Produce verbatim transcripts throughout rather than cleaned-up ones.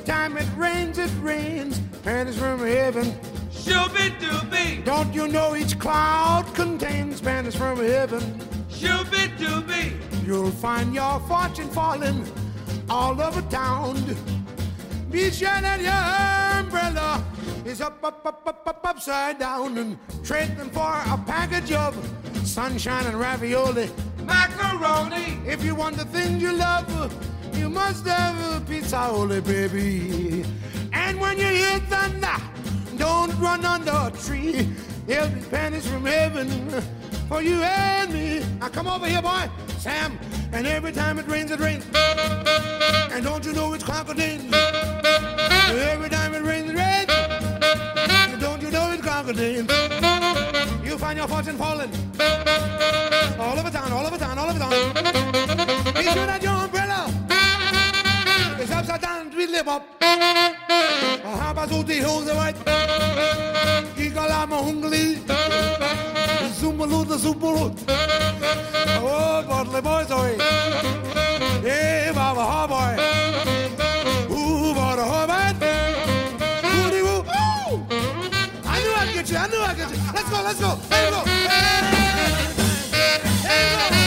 time it rains, it rains. Pennies from heaven. Shooby-dooby. Don't you know each cloud contains pennies from heaven? Shooby-dooby. You'll find your fortune falling all over town. Be sure that your umbrella is up, up, up, up, up, upside down, and trade them for a package of sunshine and ravioli. Macaroni. If you want the things you love, you must have a pizza-oli, baby. And when you hear thunder, don't run under a tree. There'll be pennies from heaven for you and me. Now come over here, boy, Sam. And every time it rains, it rains. And don't you know it's crocodile? Every time it rains, it rains. And don't you know it's crocodile? You'll find your fortune falling all over town, all over town, all over town. Be sure that your umbrella is upside down, we live up. Habas die Hose weit. Gigalama Hungli. Zumbalut, the Zumbalut. Oh, Bottle Boys, oi. Hey, Baba Harboy. Ooh, Baba Harboy. Woody woo. Ooh! I knew I'd get you, I knew I'd get you. Let's go, let's go. There you go. There you go.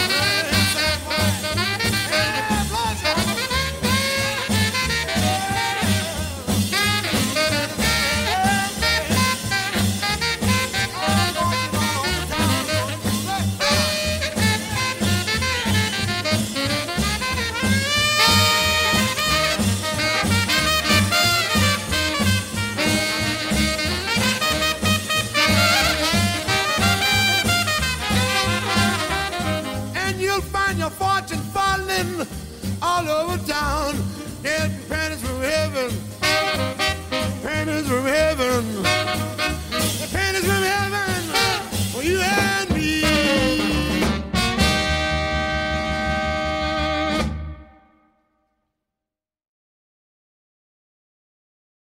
Fortune falling all over town.